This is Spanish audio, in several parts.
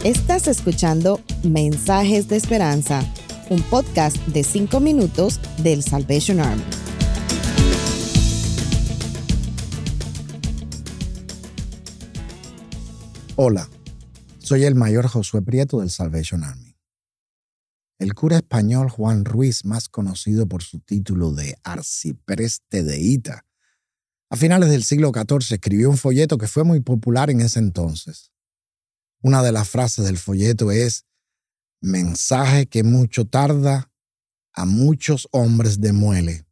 Estás escuchando Mensajes de Esperanza, un podcast de 5 minutos del Salvation Army. Hola, soy el mayor Josué Prieto del Salvation Army. El cura español Juan Ruiz, más conocido por su título de arcipreste de Hita, a finales del siglo XIV escribió un folleto que fue muy popular en ese entonces. Una de las frases del folleto es: mensaje que mucho tarda, a muchos hombres demuele.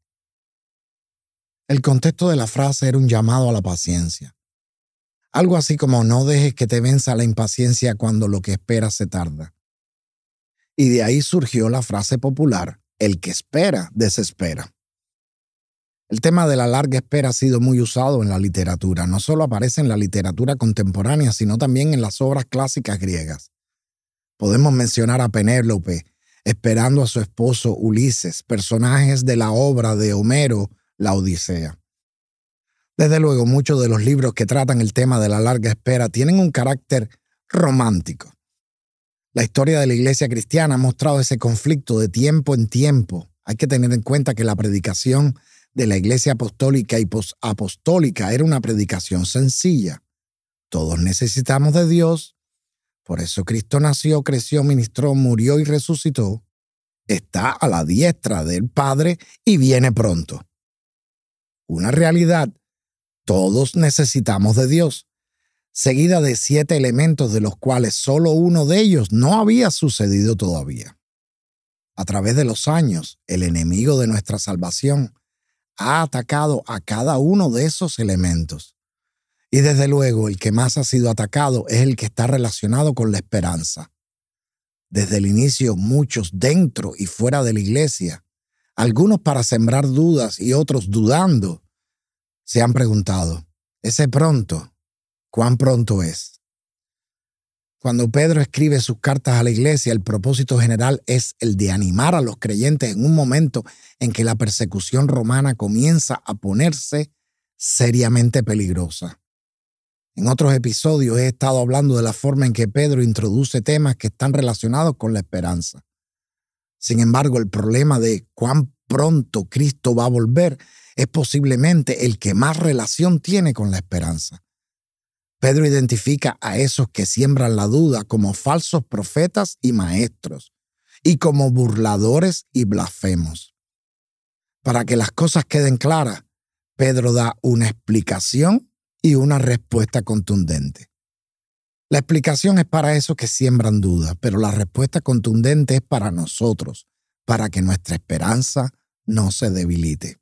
El contexto de la frase era un llamado a la paciencia. Algo así como: no dejes que te venza la impaciencia cuando lo que esperas se tarda. Y de ahí surgió la frase popular: el que espera, desespera. El tema de la larga espera ha sido muy usado en la literatura. No solo aparece en la literatura contemporánea, sino también en las obras clásicas griegas. Podemos mencionar a Penélope esperando a su esposo Ulises, personajes de la obra de Homero, La Odisea. Desde luego, muchos de los libros que tratan el tema de la larga espera tienen un carácter romántico. La historia de la iglesia cristiana ha mostrado ese conflicto de tiempo en tiempo. Hay que tener en cuenta que la predicación de la iglesia apostólica y posapostólica era una predicación sencilla. Todos necesitamos de Dios. Por eso Cristo nació, creció, ministró, murió y resucitó. Está a la diestra del Padre y viene pronto. Una realidad: todos necesitamos de Dios, seguida de 7 elementos de los cuales solo uno de ellos no había sucedido todavía. A través de los años, el enemigo de nuestra salvación ha atacado a cada uno de esos elementos. Y desde luego, el que más ha sido atacado es el que está relacionado con la esperanza. Desde el inicio, muchos dentro y fuera de la iglesia, algunos para sembrar dudas y otros dudando, se han preguntado: ¿ese pronto, cuán pronto es? Cuando Pedro escribe sus cartas a la iglesia, el propósito general es el de animar a los creyentes en un momento en que la persecución romana comienza a ponerse seriamente peligrosa. En otros episodios he estado hablando de la forma en que Pedro introduce temas que están relacionados con la esperanza. Sin embargo, el problema de cuán pronto Cristo va a volver es posiblemente el que más relación tiene con la esperanza. Pedro identifica a esos que siembran la duda como falsos profetas y maestros, y como burladores y blasfemos. Para que las cosas queden claras, Pedro da una explicación y una respuesta contundente. La explicación es para esos que siembran dudas, pero la respuesta contundente es para nosotros, para que nuestra esperanza no se debilite.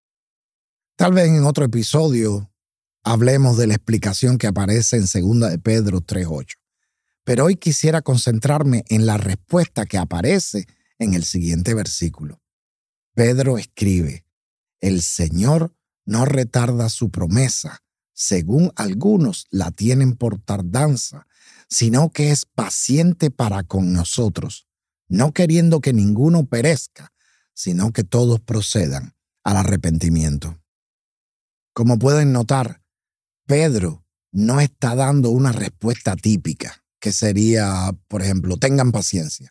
Tal vez en otro episodio hablemos de la explicación que aparece en 2 de Pedro 3:8. Pero hoy quisiera concentrarme en la respuesta que aparece en el siguiente versículo. Pedro escribe: el Señor no retarda su promesa, según algunos la tienen por tardanza, sino que es paciente para con nosotros, no queriendo que ninguno perezca, sino que todos procedan al arrepentimiento. Como pueden notar, Pedro no está dando una respuesta típica, que sería, por ejemplo, tengan paciencia.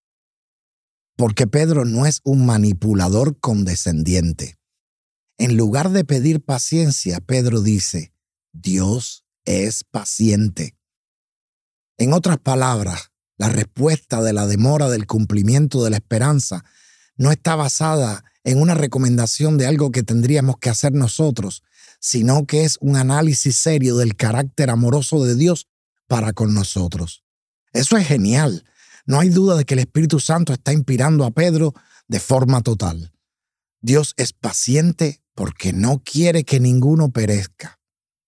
Porque Pedro no es un manipulador condescendiente. En lugar de pedir paciencia, Pedro dice: Dios es paciente. En otras palabras, la respuesta de la demora del cumplimiento de la esperanza no está basada en una recomendación de algo que tendríamos que hacer nosotros, sino que es un análisis serio del carácter amoroso de Dios para con nosotros. Eso es genial. No hay duda de que el Espíritu Santo está inspirando a Pedro de forma total. Dios es paciente porque no quiere que ninguno perezca.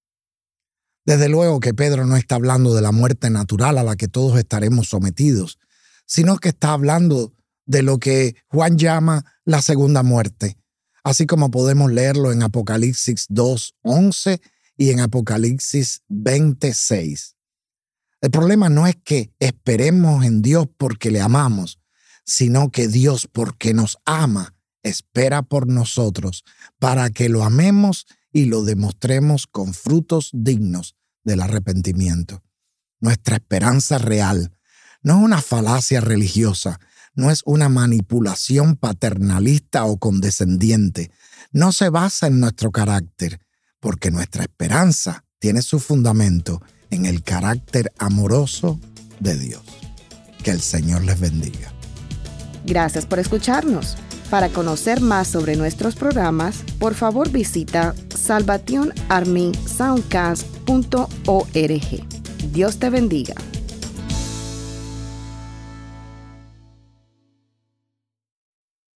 Desde luego que Pedro no está hablando de la muerte natural a la que todos estaremos sometidos, sino que está hablando de lo que Juan llama la segunda muerte, así como podemos leerlo en Apocalipsis 2:11 y en Apocalipsis 20:6. El problema no es que esperemos en Dios porque le amamos, sino que Dios, porque nos ama, espera por nosotros para que lo amemos y lo demostremos con frutos dignos del arrepentimiento. Nuestra esperanza real, No es una falacia religiosa, no es una manipulación paternalista o condescendiente. No se basa en nuestro carácter, porque nuestra esperanza tiene su fundamento en el carácter amoroso de Dios. Que el Señor les bendiga. Gracias por escucharnos. Para conocer más sobre nuestros programas, por favor visita salvationarmysoundcast.org. Dios te bendiga.